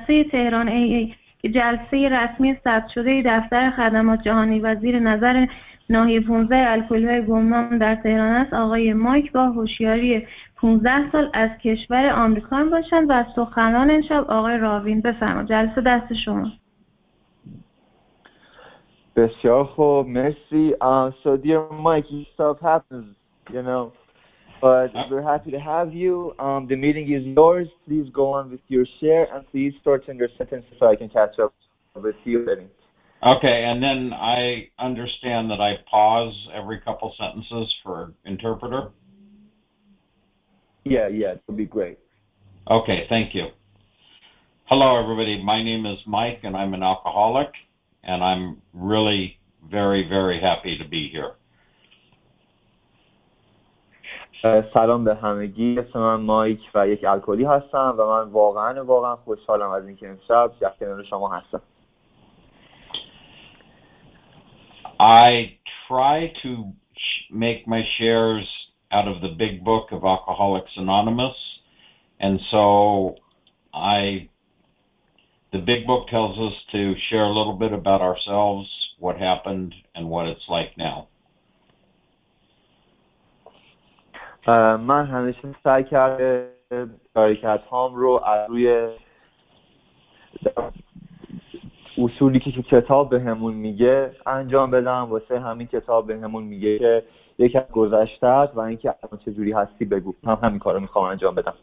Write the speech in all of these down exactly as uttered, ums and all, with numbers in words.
جلسه تهران ای ای که جلسه رسمی ثبت شده دفتر خدمات جهانی و زیر نظر ناحیه پانزده الکلی‌های گمنام در تهران است، آقای مایک با هوشیاری پانزده سال از کشور آمریکا باشند و سخنران امشب آقای راوین. بفرمایید، جلسه دست شما. بسیار خوب، مرسی. Uh, so dear Mike, stuff happens, you know, but we're happy to have you. Um, the meeting is yours. Please go on with your share and please shorten your sentence so I can catch up with you. Okay, and then I understand that I pause every couple sentences for interpreter? Yeah, yeah, it would be great. Okay, thank you. Hello, everybody. My name is Mike, and I'm an alcoholic, and I'm really very, very happy to be here. سلام به همگی. اسم من مایک و یک الکلی هستم و من واقعا واقعا خوشحالم از اینکه امشب در کنار شما هستم. I try to make my shares out of the big book of Alcoholics Anonymous, and so I the big book tells us to share a little bit about ourselves, what happened, and what it's like now. من همیشه سعی کرده شرکت هام رو از روی اصولی که کتاب به همون میگه انجام بدم. واسه همین کتاب به همون میگه که یک از گذشته‌ات و اینکه الان چجوری هستی بگو. هم همین کارو میخوام انجام بدم.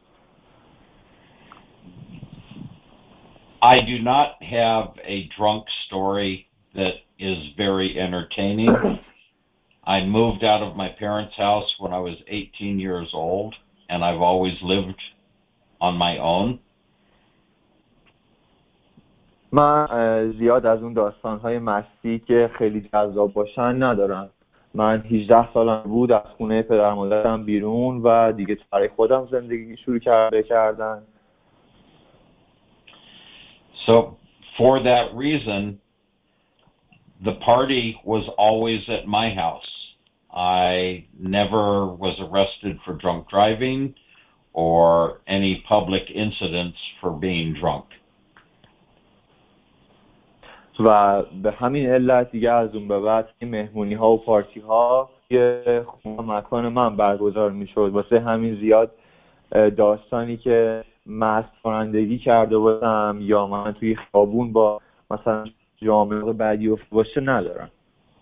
I do not have a drunk story that is very entertaining. I moved out of my parents' house when I was eighteen years old, and I've always lived on my own. من زیاد از اون داستان‌های مستی که خیلی جذاب باشن ندارم. من هجده سالم بود از خونه پدر مادرم بیرون و دیگه برای خودم زندگی شروع کرده کردن. So for that reason, the party was always at my house. I never was arrested for drunk driving or any public incidents for being drunk. و به همین علت دیگه از اون به بعد این مهمونی ها و پارتی ها یه خونه مکان من برگزار می شد. واسه همین زیاد داستانی که مست کنندگی کرده باشم یا من توی خیابون با مثلا جامعه بعدی افت باشه ندارم.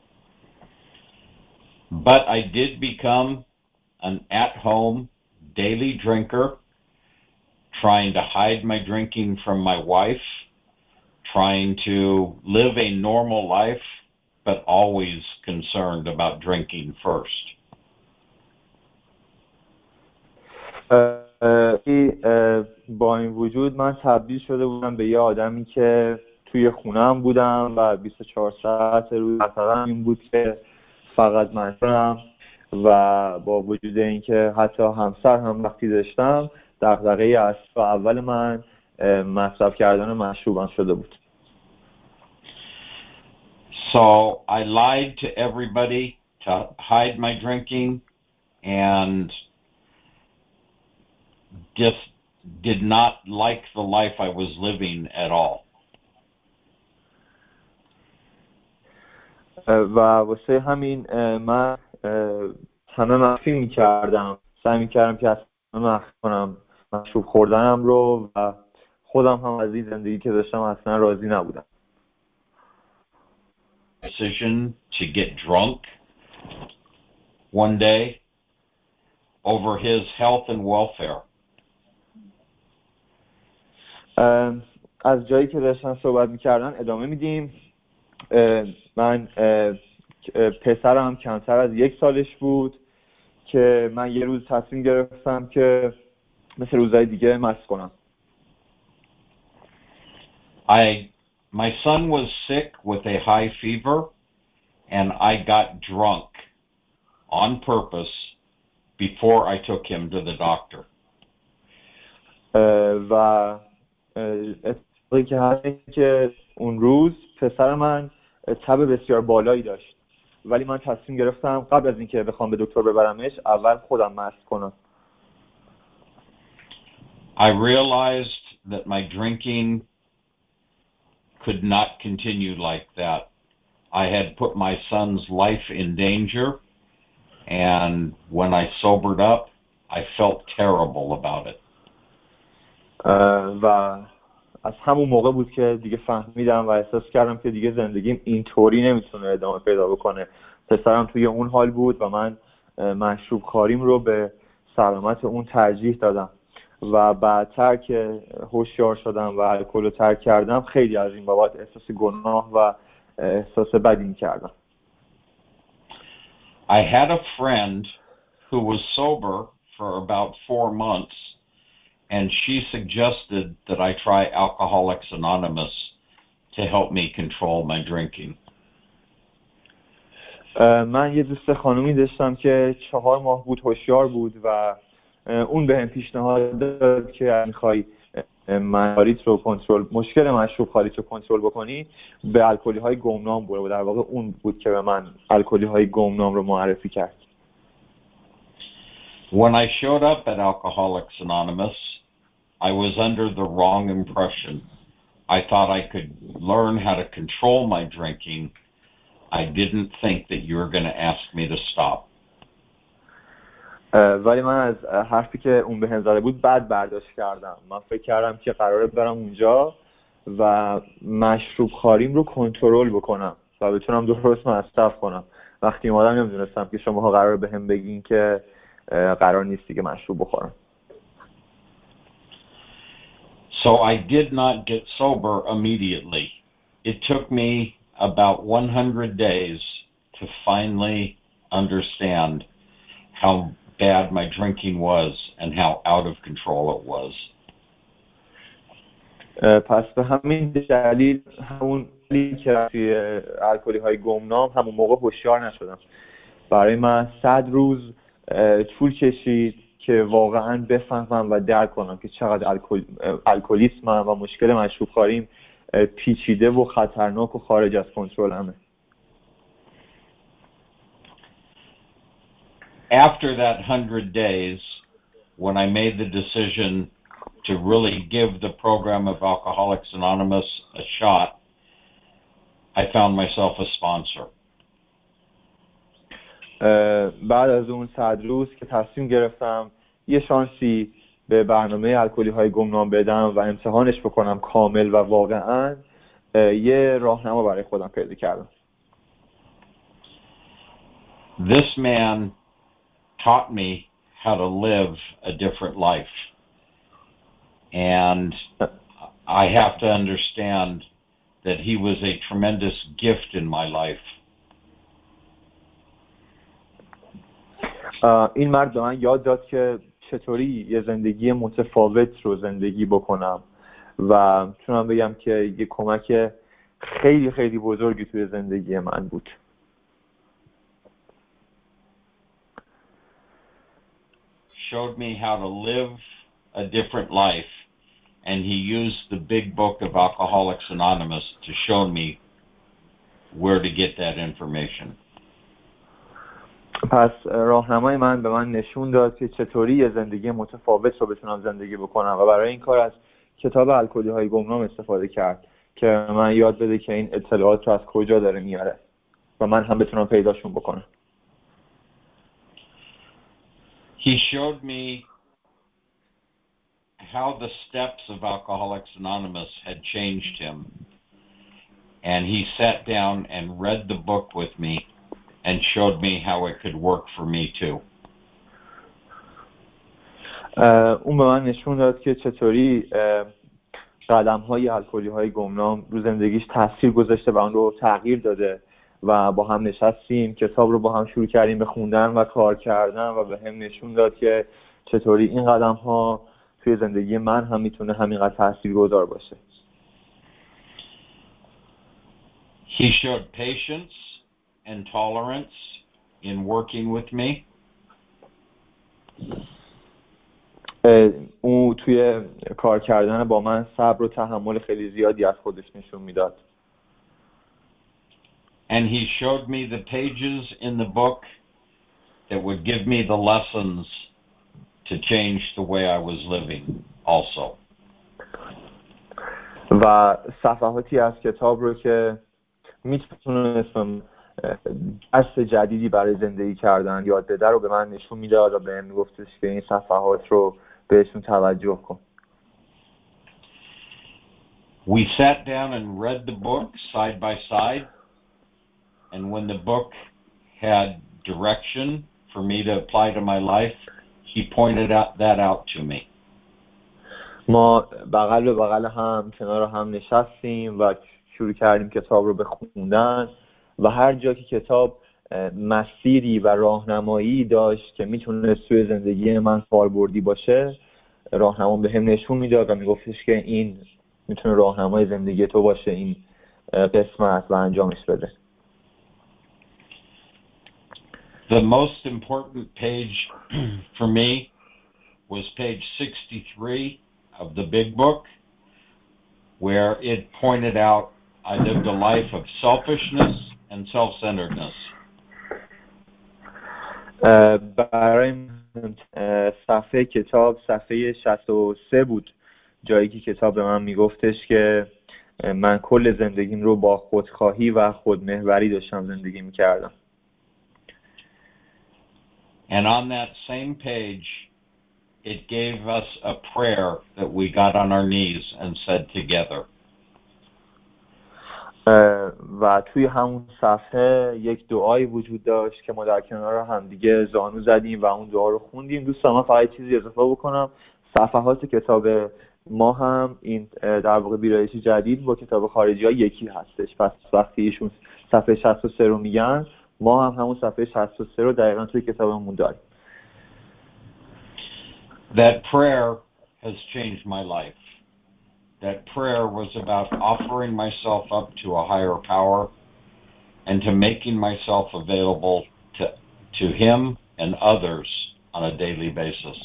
But I did become an at-home daily drinker, trying to hide my drinking from my wife, trying to live a normal life, but always concerned about drinking first. با این وجود من تبدیل شده بودم به یه آدمی که توی خونم بودم و بیست و چهار ساعت روز مثلا این بود که فقط مشروبم و با وجود اینکه حتی همسر هم وقتی داشتم دغدغه اصلی اول من مصرف کردن مشروبم شده بود. So I lied to everybody to hide my drinking and just did not like the life I was living at all. و واسه همین من همه مخفی میکردم، سعی میکردم که اصلا مخفی کنم مشروب خوردنم رو و خودم هم از این زندگی که داشتم اصلا راضی نبودم. Decision to get drunk one day over his health and welfare. از جایی که داشتن صحبت میکردن ادامه میدیم. من پسرم کمتر از یک سالش بود که من یه روز تصمیم گرفتم که مثل روزهای دیگه مست کنم. I my son was sick with a high fever and I got drunk on purpose before I took him to the doctor. و اتفاقی که هست که اون روز پسر من تب بسیار بالایی داشت ولی من تصمیم گرفتم قبل از اینکه بخوام به دکتر ببرمش اول خودم مست کنم. I realized that my drinking could not continue like that. I had put my son's life in danger, and when I sobered up, I felt terrible about it. و از همون موقع بود که دیگه فهمیدم و احساس کردم که دیگه زندگیم اینطوری نمیتونه ادامه پیدا بکنه. پسرم توی اون حال بود و من مشروب خاریم رو به سلامت اون ترجیح دادم و بعدتر که هوشیار شدم و الکل رو ترک کردم خیلی از این بابت احساس گناه و احساس بدی می‌کردم. I had a friend who was sober for about four months and she suggested that I try Alcoholics Anonymous to help me control my drinking. من یه دوست خانومی داشتم که چهار ماه بود هوشیار بود و اون به هم پیشنهاد داد که میخوای مشروب رو کنترل مشکل مشروب خاریت رو کنترل بکنی به الکلی های گمنام برو و در واقع اون بود که به من الکلی های گمنام رو معرفی کرد. When I showed up at Alcoholics Anonymous, I was under the wrong impression. I thought I could learn how to control my drinking. I didn't think that you were going to ask me to stop. ولی من از حرفی که اون بهم زده بود بد برداشت کردم. من فکر کردم که قراره برم اونجا و مشروب خاریم رو کنترل بکنم و بتونم درست مصرف کنم. وقتی اومدم نمیدونستم که شماها قراره بهم بگین که قرار نیست دیگه مشروب بخورم. So I did not get sober immediately. It took me about one hundred days to finally understand how bad my drinking was and how out of control it was. پس به همین دلیل همون که توی الکلی های گمنام همون موقع هوشیار نشدم. برای من صد روز طول کشید که واقعا بفهمم و درک کنم که چقدر الکل الکلیسمم و مشکل مشروب خاریم پیچیده و خطرناک و خارج از کنترلمه. After that hundred days, when I made the decision to really give the program of Alcoholics Anonymous a shot, I found myself a sponsor. بعد از اون صد روز که تصمیم گرفتم یه شانسی به برنامه الکلی های گمنام بدم و امتحانش بکنم کامل و واقعا یه راهنما برای خودم پیدا کردم. This man taught me how to live a different life. And I have to understand that he was a tremendous gift in my life. این مرد به من یاد داد که چطوری یه زندگی متفاوت رو زندگی بکنم و میتونم بگم که یه کمک خیلی خیلی بزرگی توی زندگی من بود. Showed me how to live a different life, and he used the big book of Alcoholics Anonymous to show me where to get that information. پس راهنمای من به من نشون داد که چطوری یه زندگی متفاوت رو بتونم زندگی بکنم و برای این کار از کتاب الکلی های گمنام استفاده کرد که من یاد بده که این اطلاعات رو از کجا داره میاره و من هم بتونم پیداشون بکنم. He showed me how the steps of Alcoholics Anonymous had changed him, and he sat down and read the book with me and showed me how it could work for me too. اون به من نشون داد که چطوری قدم‌های الکلی‌های گمنام رو زندگیش تاثیر گذاشته و اون رو تغییر داده و با هم نشستیم کتاب رو با هم شروع کردیم به خوندن و کار کردن و به هم نشون داد که چطوری این قدم‌ها توی زندگی من هم میتونه همینقدر تاثیرگذار باشه. He showed patience and tolerance in working with me. اون توی کار کردن با من صبر و تحمل خیلی زیادی از خودش نشون میداد. And he showed me the pages in the book that would give me the lessons to change the way I was living also. و صفحاتی از کتاب رو که میتونستم درس جدیدی برای زندگی کردن یاد بده رو به من نشون میداد و بهم میگفتش که این صفحات رو بهشون توجه کن. We sat down and read the book side by side, and when the book had direction for me to apply to my life, he pointed out that out to me. ما بغل به بغل هم کنار هم نشستیم و شروع کردیم کتاب رو به خوندن و هر جا که کتاب مسیری و راهنمایی داشت که میتونه توی زندگی من کاربردی باشه، راهنما به هم نشون میداد و میگفتش که این میتونه راهنمای زندگی تو باشه، این قسمت و انجامش بده. The most important page for me was page sixty-three of the big book, where it pointed out I lived a life of selfishness and self-centeredness. برای صفحه کتاب صفحه شصت و سه بود، جایی که کتاب به من میگفتش که من کل زندگیم رو با خودخواهی و خودمحوری داشتم زندگی میکردم. And on that same page it gave us a prayer that we got on our knees and said together. و توی همون صفحه یک دعایی وجود داشت که ما در کنار هم دیگه زانو زدیم و اون دعا رو خوندیم. دوستان من فقط چیزی اضافه بکنم، صفحات کتاب ما هم این در واقع ویرایش جدید با کتاب خارجی ها یکی هستش، پس وقتی ایشون صفحه شصت و سه رو میگن ما هم همون صفحه شصت و سه رو دقیقا توی کتابمون داریم. That prayer has changed my life. That prayer was about offering myself up to a higher power and to making myself available to, to him and others on a daily basis.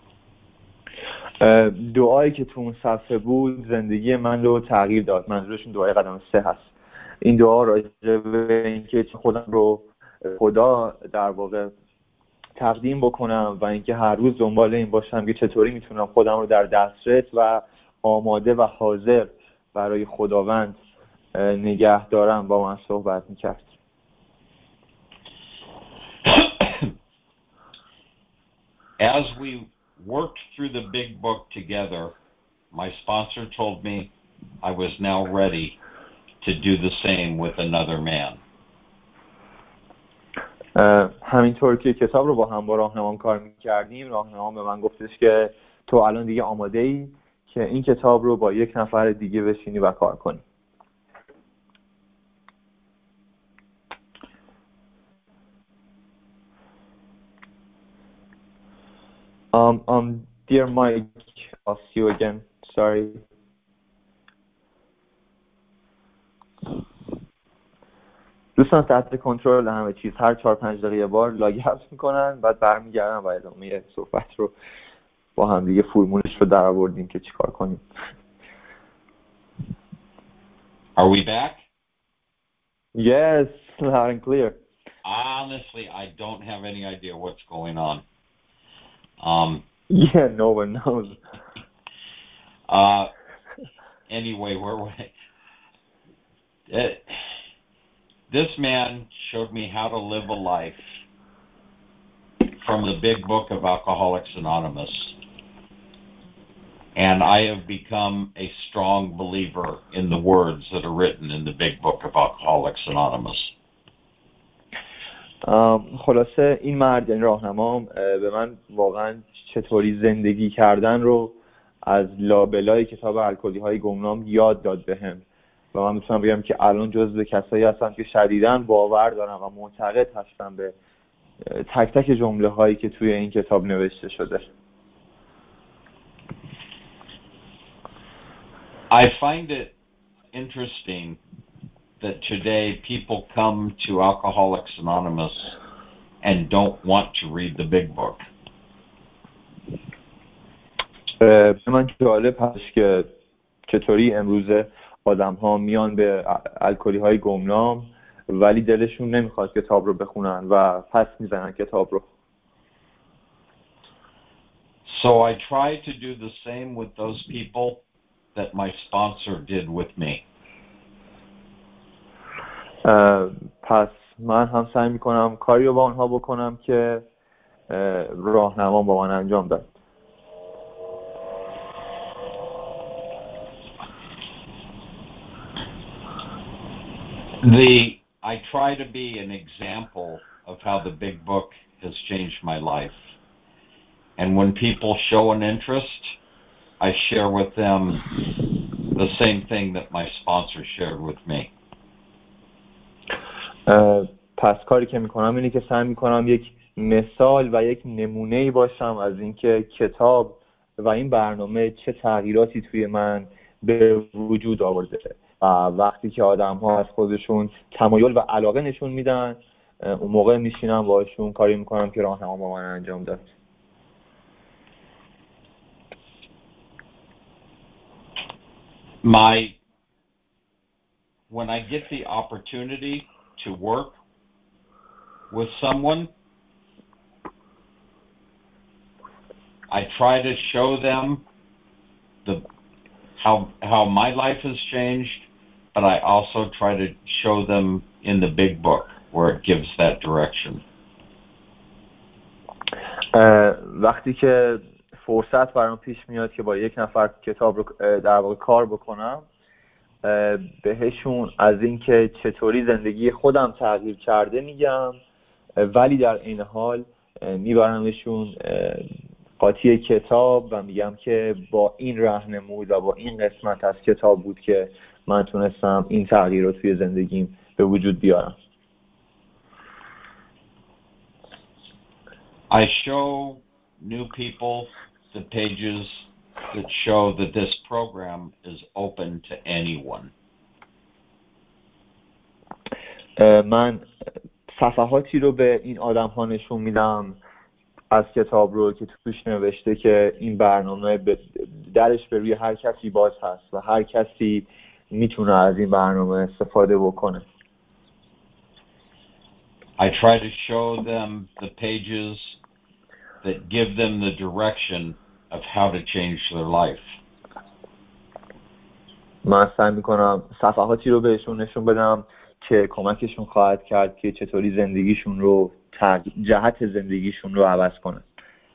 دعایی که تو اون صفحه بود زندگی من رو تغییر داد. منظورشون دعای قدم سه هست. این دعا راجع به اینکه خودم رو خدا در واقع تقدیم بکنم و اینکه هر روز دنبال این باشم که چطوری میتونم خودم رو در دسترس و آماده و حاضر برای خداوند نگه دارم با من صحبت میکرد. As we worked through the big book together, my sponsor told me I was now ready to do the same with another man. همینطور که کتاب رو با هم با راهنمام کار میکردیم، راهنمام به من گفتش که تو الان دیگه آماده ای که این کتاب رو با یک نفر دیگه بشینی و کار کنی. Um, um, dear Mike, I'll see you again. Sorry. دوستان تحت کنترل همه چیز، هر چهار پنج دقیقه بار لاگ اوت میکنن بعد برمیگردن و ادامه صحبت رو با هم دیگه فرمولش رو در آوردیم که چیکار کنیم. Are we back? Yes, loud and clear. Honestly, I don't have any idea what's going on. Um, yeah, no one knows. uh, anyway, where were I? It, this man showed me how to live a life from the big book of Alcoholics Anonymous. And I have become a strong believer in the words that are written in the big book of Alcoholics Anonymous. خلاصه این مرد، این راهنمام به من واقعا چطوری زندگی کردن رو از لابلای کتاب الکلی های گمنام یاد داد بهم و من میتونم بگم که الان جزو کسایی هستم که شدیداً باور دارم و معتقد هستم به تک تک جمله هایی که توی این کتاب نوشته شده. I find it interesting that today people come to Alcoholics Anonymous and don't want to read the big book. به من جالب هست که چطوری امروزه آدم ها میان به الکلی های گمنام ولی دلشون نمیخواد کتاب رو بخونن و پس میزنن کتاب رو. So I try to do the same with those people that my sponsor did with me. پس من هم سعی میکنم کاری رو با آنها بکنم که راهنما با من انجام داد. The I try to be an example of how the big book has changed my life. And when people show an interest, I share with them the same thing that my sponsor shared with me. پس کاری که میکنم اینه که سعی میکنم یک مثال و یک نمونه‌ای باشم از اینکه کتاب و این برنامه چه تغییراتی توی من به وجود آورده و وقتی که آدم‌ها از خودشون تمایل و علاقه نشون میدن اون موقع میشینم باشون کاری میکنم که راهنما با من انجام داد. My when I get the opportunity to work with someone, I try to show them the how how my life has changed, but I also try to show them in the big book where it gives that direction. وقتی که فرصت برام پیش میاد که با یک نفر کتاب رو در واقع کار بکنم بهشون از اینکه چطوری زندگی خودم تغییر کرده میگم ولی در این حال میبرمشون قاطی کتاب و میگم که با این راهنمود و با این قسمت از کتاب بود که من تونستم این تغییر رو توی زندگیم به وجود بیارم. I show new people the pages that show that this program is open to anyone. من صفحاتی رو به این آدم‌ها نشون میدم از کتاب رو که توش نوشته که این برنامه درش به روی هر کسی باز هست و هر کسی میتونه از این برنامه استفاده بکنه. I try to show them the pages that give them the direction of how to change their life. من سعی میکنم صفحاتی رو بهشون نشون بدم که کمکشون خواهد کرد که چطوری زندگیشون رو جهت زندگیشون رو عوض کنن.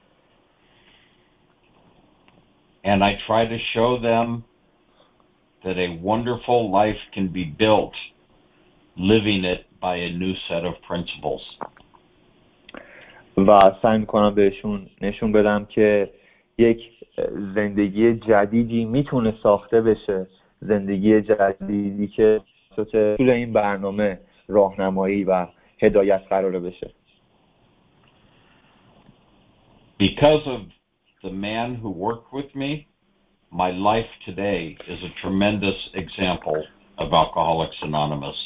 And I try to show them that a wonderful life can be built living it by a new set of principles. و سعی میکنم بهشون نشون بدم که یک زندگی جدیدی میتونه ساخته بشه، زندگی جدیدی که طول این برنامه راهنمایی و هدایت قرار بشه. Because of the man who worked with me, my life today is a tremendous example of Alcoholics Anonymous.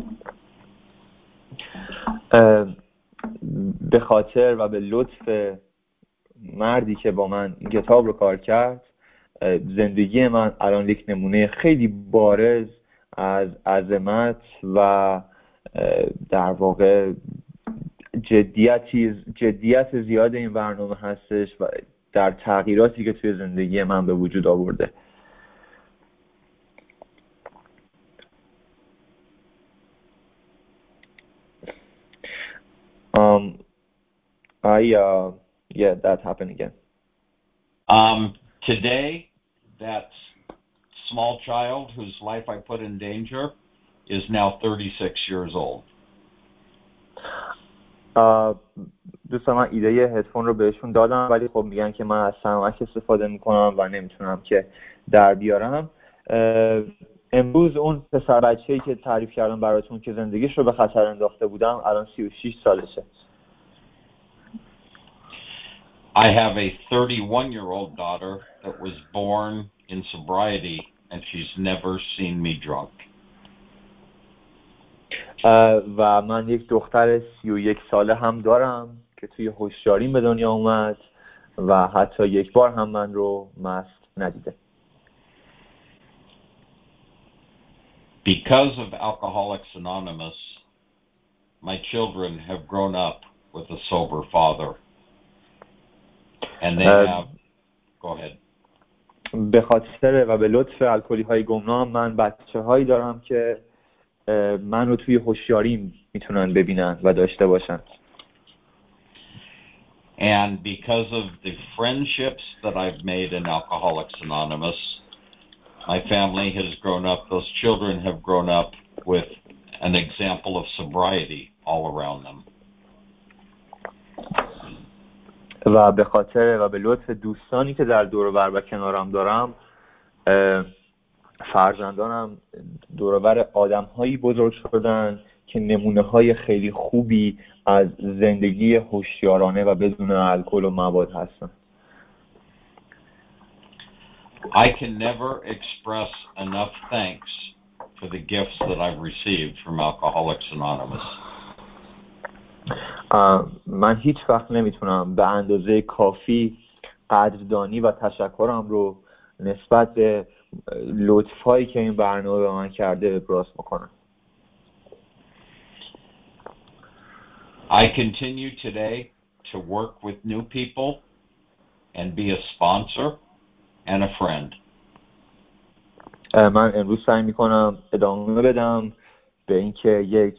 به خاطر و به لطف مردی که با من این کتاب رو کار کرد زندگی من الان یک نمونه خیلی بارز از عظمت و در واقع جدیتی جدیت زیاد این برنامه هستش و در تغییراتی که توی زندگی من به وجود آورده. Um, I uh, yeah, that happened again. Um, today, that small child whose life I put in danger is now thirty-six years old. Uh, دوستان من ایده هدفون رو بهشون دادم ولی خب میگن که من از سماک استفاده میکنم و نمیتونم که در بیارم. امروز اون پسر بچه‌ای که تعریف کردم براتون که زندگیش رو به خطر انداخته بودم الان سی و شش سالشه. I have a thirty-one-year-old daughter that was born in sobriety and she's never seen me drunk. و من یک دختر سی و یک ساله هم دارم که توی هوشیاریم به دنیا اومد و حتی یک بار هم من رو مست ندیده. Because of Alcoholics Anonymous, my children have grown up with a sober father. And they have... Go ahead. به خاطر و به لطف الکلی های گمنام من بچه هایی دارم که من رو توی هوشیاریم میتونن ببینن و داشته باشن. And because of the friendships that I've made in Alcoholics Anonymous, my family has grown up, those children have grown up with an example of sobriety all around them. و به خاطر و به لطف دوستانی که در دور و بر و کنارم دارم، فرزندانم دور و بر آدم‌هایی بزرگ شدن که نمونه‌های خیلی خوبی از زندگی هوشیارانه و بدون الکل و مواد هستن. I can never express enough thanks for the gifts that I've received from Alcoholics Anonymous. من هیچ وقت نمیتونم به اندازه کافی قدردانی و تشکرم رو نسبت به لطفایی که این برنامه به من کرده ابراز بکنم. I continue today to work with new people and be a sponsor and a friend. من امروز سعی میکنم ادامه بدم به اینکه یک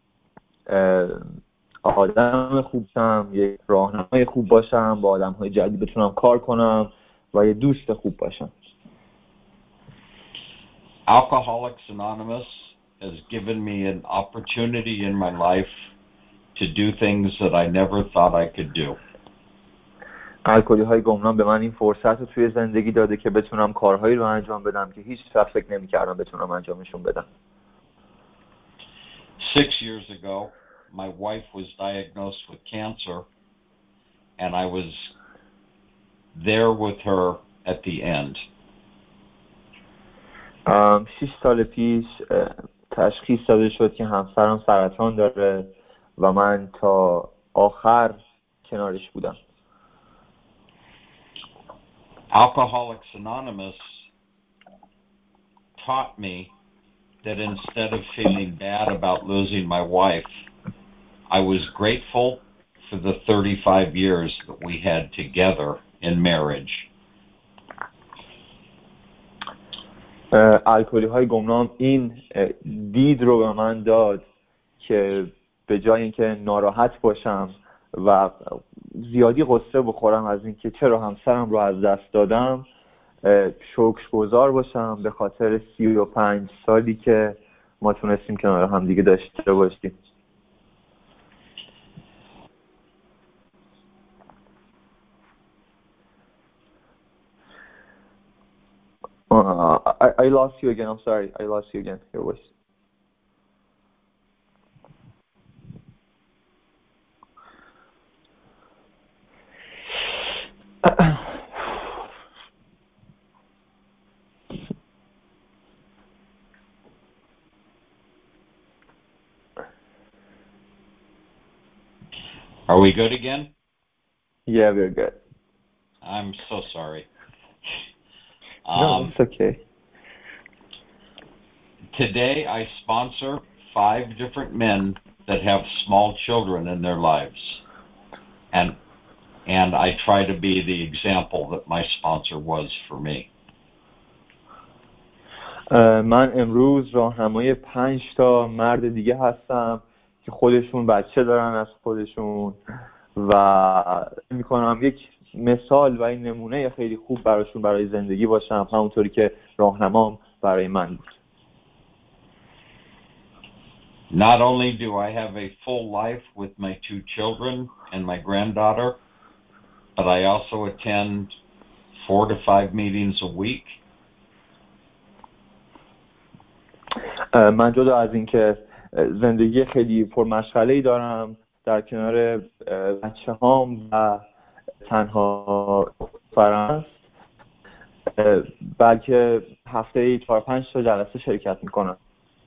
آدم خوب باشم، یک راهنمای خوب باشم، با آدم‌های جدید بتونم کار کنم و یه دوست خوب باشم. Alcoholics Anonymous has given me an opportunity in my life to do things that I never thought I could do. الکلی های گمنام به من این فرصت رو توی زندگی داده که بتونم کارهایی رو انجام بدم که هیچ وقت فکر نمی‌کردم بتونم انجامشون بدم. Six years ago, my wife was diagnosed with cancer, and I was there with her at the end. شش سال پیش تشخیص داده شد که همسرم سرطان داره و من تا آخر کنارش بودم. Alcoholics Anonymous taught me that instead of feeling bad about losing my wife, I was grateful for the thirty-five years that we had together in marriage. الکلی های گمنام این دید رو به من داد که به جای اینکه ناراحت باشم و زیادی قصه بخورم از اینکه چرا همسرم رو از دست دادم، شکرگزار باشم به خاطر سی و پنج سالی که ما تونستیم کنار هم دیگه داشته باشیم. Uh, I, I lost you again. I'm sorry. I lost you again. Your voice. Are we good again? Yeah, we're good. I'm so sorry. No, Um, it's okay. Today I sponsor five different men that have small children in their lives. And and I try to be the example that my sponsor was for me. من امروز راهنمای پنج تا مرد دیگه هستم که خودشون بچه دارن از خودشون و میکنم یک مثال و این نمونه خیلی خوب براشون برای زندگی باشم، همونطوری که راهنمام برای من بود. Not only do I have a full life with my two children and my granddaughter, but I also attend four to five meetings a week. من جدا از این که زندگی خیلی پرمشغله‌ای دارم در کنار بچه‌هام و تنها فرانس، بلکه هفته چهار پنج تا جلسه شرکت میکنم.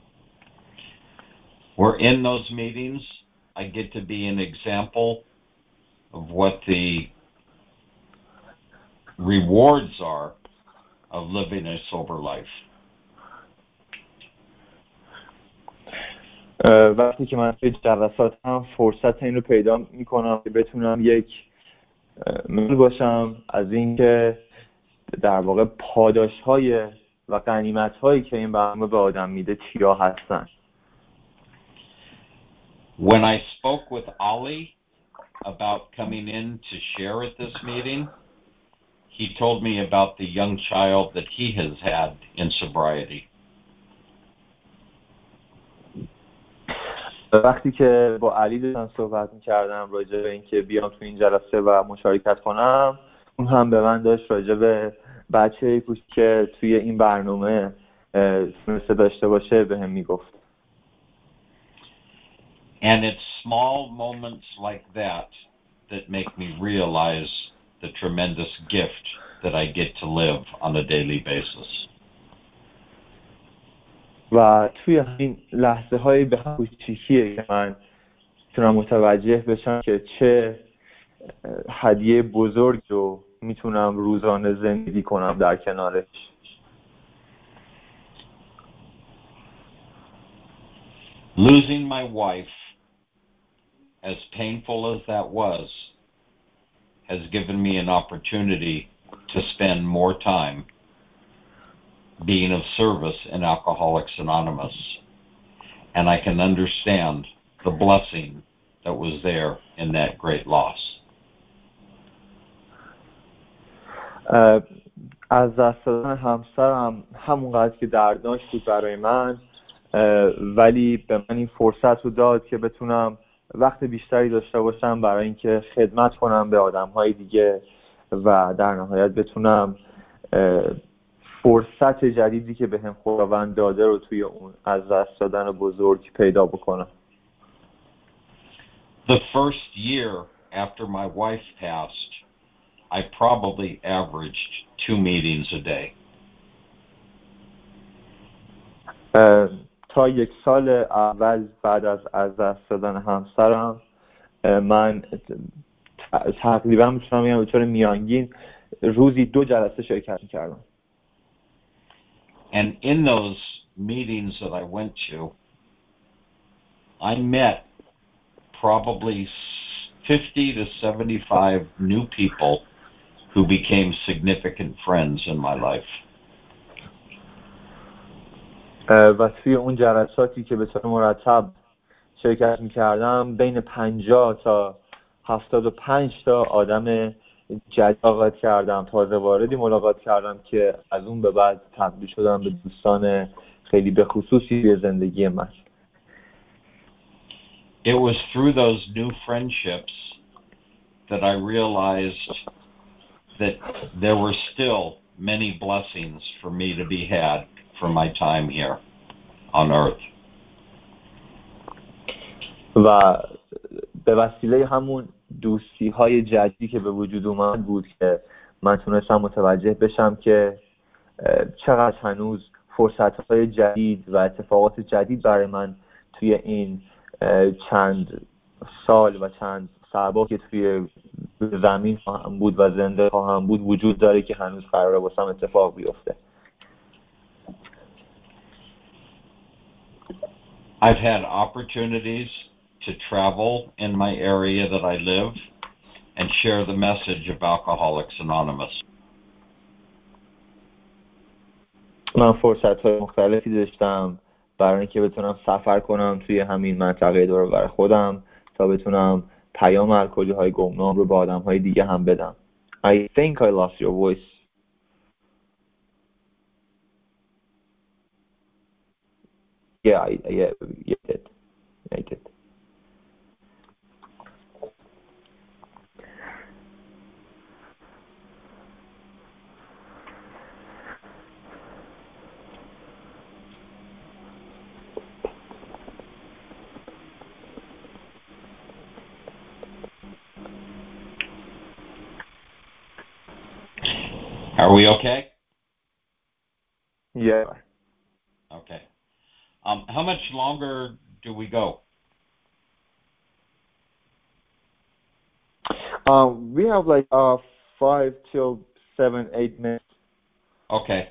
We're in those meetings. I get to be an example of what the rewards are of living a sober life. وقتی که من توی جلسات هم فرصت این رو پیدا میکنم که بتونم یک مثال باشم از اینکه در واقع پاداش های و غنیمت هایی که این برنامه به آدم میده چیا هستن. When I spoke with Ali about coming in to share at this meeting, he told me about the young child that he has had in sobriety. وقتی که با علی داشتم صحبت می‌کردم راجع به اینکه بیام تو این جلسه و مشارکت کنم، اون هم به من داشت راجع به بچه‌ای که توی این برنامه تونسته داشته باشه به هم میگفت. And it's small moments like that that make me realize the tremendous gift that I get to live on a daily basis. و توی این لحظه های به هم کوچیکیه که من میتونم متوجه بشم که چه هدیه بزرگ رو میتونم روزانه زندگی کنم در کنارش. Losing my wife, as painful as that was, has given me an opportunity to spend more time being of service in Alcoholics Anonymous. And I can understand the blessing that was there in that great loss. از دست دادن همسرم همونقدر که دردناک بود برای من، ولی به من این فرصت رو داد که بتونم وقت بیشتری داشته باشم برای اینکه خدمت کنم به آدم‌های دیگه و در نهایت بتونم فرصت جدیدی که بهم خداوند داده رو توی اون از دست دادن بزرگ پیدا بکنم. The first year after my wife passed, I probably averaged two meetings a day. تا یک سال اول بعد از از دست دادن همسرم من تقریبا میتونم بگم به طور میانگین روزی دو جلسه شرکت می‌کردم. And in those meetings that I went to, I met probably fifty to seventy-five new people who became significant friends in my life. و توی اون جلساتی که به طور مرتب شرکت می‌کردم بین پنجاه تا هفتاد و پنج تا آدم جدید ملاقات کردم، تازه واردی ملاقات کردم که از اون به بعد تبدیل شدم به دوستان خیلی به خصوصی به زندگی من. It was through those new friendships that I realized that there were still many blessings for me to be had from my time here on earth. و به وسیله همون دوستی های جدیدی که به وجود اومد بود که من تونستم متوجه بشم که چقدر هنوز فرصت های جدید و اتفاقات جدید برای من توی این چند سال و چند سبا که توی زمین خواهم بود و زنده خواهم بود وجود داره که هنوز قراره واسم اتفاق بیفته. I've had opportunities to travel in my area that I live and share the message of Alcoholics Anonymous. من فرصت‌های مختلفی داشتم برای اینکه بتونم سفر کنم توی همین منطقه دور و بر خودم تا بتونم پیام الکلی‌های گمنام رو به آدم‌های دیگه هم بدم. I think I lost your voice. Yeah, I, yeah, yeah, I did. I did. Are we okay? Yeah. Okay. Um, how much longer do we go? Um, we have like uh five till seven, eight minutes. Okay.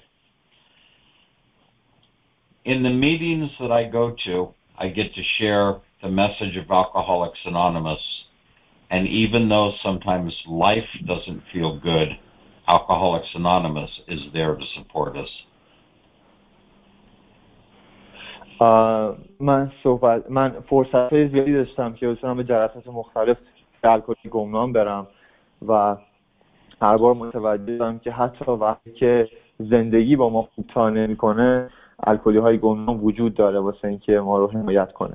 In the meetings that I go to, I get to share the message of Alcoholics Anonymous. And even though sometimes life doesn't feel good, Alcoholics Anonymous is there to support us. من صحبت من فرصت زیادی داشتم که بتونم به جلسات مختلف الکلی گمنام برم و هر بار متوجه شدم که حتی وقتی که زندگی با ما خوب تا نمی‌کنه الکلی های گمنام وجود داره واسه اینکه ما رو حمایت کنه.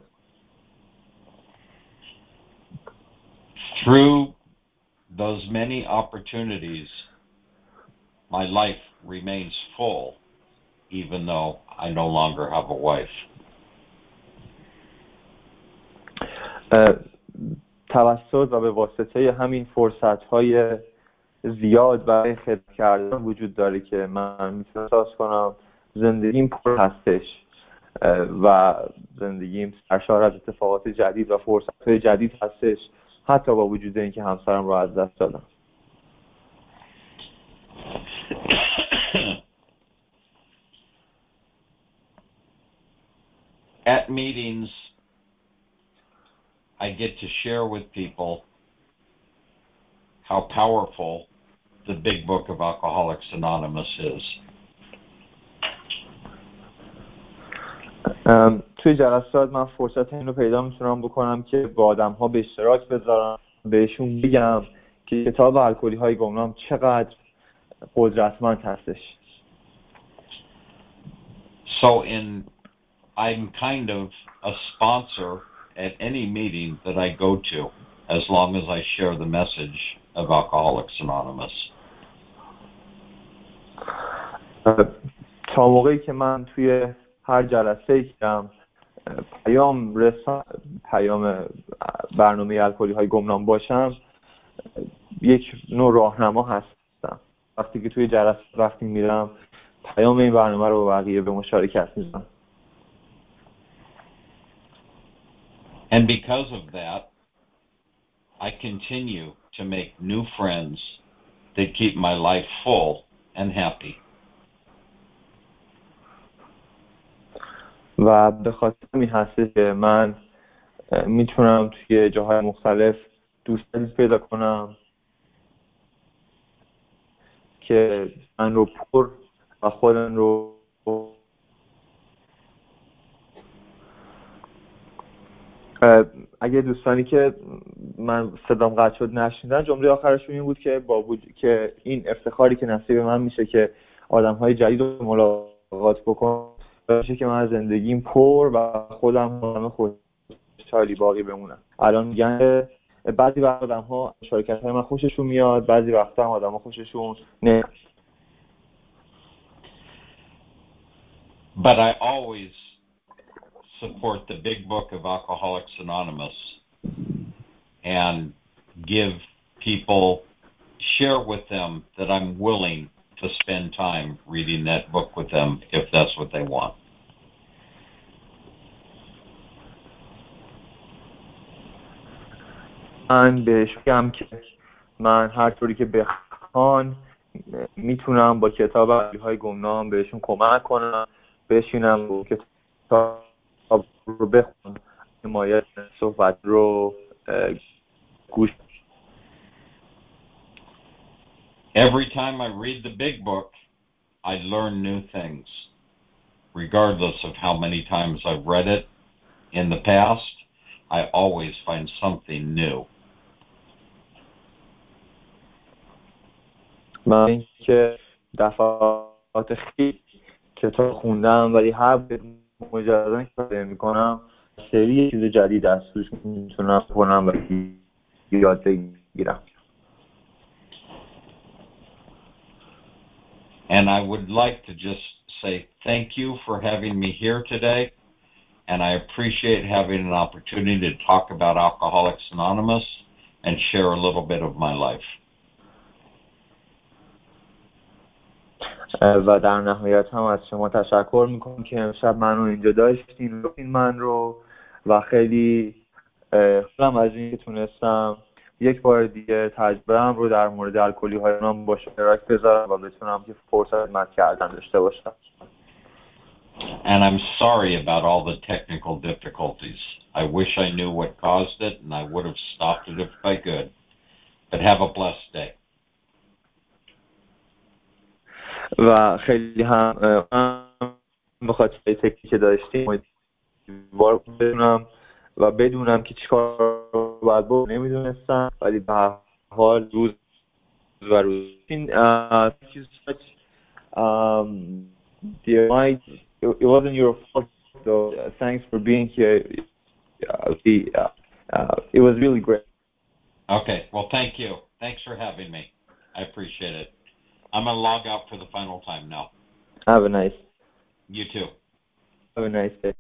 Through those many opportunities, my life remains full, even though I no longer have a wife. توسط و به واسطه همین فرصت‌های زیاد برای خدمت کردن وجود داره که من میتونم احساس کنم زندگیم پر هستش و زندگیم سرشار از اتفاقات جدید و فرصت‌های جدید هستش، حتی با وجود اینکه همسرم رو از دست دادم. At meetings, I get to share with people how powerful the Big Book of Alcoholics Anonymous is. um, توی جلسات من فرصت اینو پیدا میتونم بکنم که با آدم‌ها به اشتراک بذارم، بهشون بگم که کتاب الکلی های گمنام چقدر قدرتمند هستش. So in I'm kind of a sponsor at any meeting that I go to, as long as I share the message of Alcoholics Anonymous. تا موقعی که من توی هر جلسه‌ای که پیام رسان پیام برنامه الکلی های گمنام باشم یک نوع راهنما هستم. وقتی که توی جلسه وقتی میرم پیام این برنامه رو با بقیه به مشارکت میذارم. And because of that, I continue to make new friends that keep my life full and happy. و به خاطر همین هسته که من میتونم توی جاهای مختلف دوستانی پیدا کنم که من رو پر و خودم رو اگه دوستانی که من صدام قطع شد نشنیدن، جمله آخرشون این بود که با وجود که این افتخاری که نصیب من میشه که آدم‌های جدید رو ملاقات بکنم باشه که من از زندگیم پر و خودم آدم خوشحالی باقی بمونم. الان میگن بعضی وقت آدم‌ها شرکت‌های من خوششون میاد، بعضی وقتا هم آدم‌ها خوششون نمیاد. But I always support the Big Book of Alcoholics Anonymous and give people, share with them that I'm willing to spend time reading that book with them if that's what they want. من بهش میگم که من هر طوری که بخوان میتونم با کتاب الکلی‌های گمنام بهشون کمک کنم، بشینم و کتاب رو بخونم، حمایت صحبت رو گوش. Every time I read the Big Book, I learn new things. Regardless of how many times I've read it in the past, I always find something new. من که دفعات خیلی کتاب خوندم ولی هر مجددا که میکنم سری چیز جدید از توش میتونم کنم و یاد بگیرم. And I would like to just say thank you for having me here today, and I appreciate having an opportunity to talk about Alcoholics Anonymous and share a little bit of my life. و در نهایت هم از شما تشکر میکنم که امشب منو اینجا داشتین من رو و خیلی خوشم از این که تونستم یک بار دیگه تجربه‌ام رو در مورد الکلی های نام با اشتراک بذارم و بتونم که فرصت خدمت کردن داشته باشم. And I'm sorry about all the technical difficulties. I wish I knew what caused it and I would have stopped it if I could. But have a blessed day. و خیلی هم به خاطر تکنیکی که داشتیم امیدوار بدونم و بدونم که چیکار باید بکنم نمیدونستم، ولی به هر حال روز و روز این uh, thank you so much. Um, dear Mike, it, it wasn't your fault, so uh, thanks for being here. Uh, the, uh, uh, it was really great. Okay, well, thank you. Thanks for having me. I appreciate it. I'm going to log out for the final time now. Have a nice You too. Have a nice day.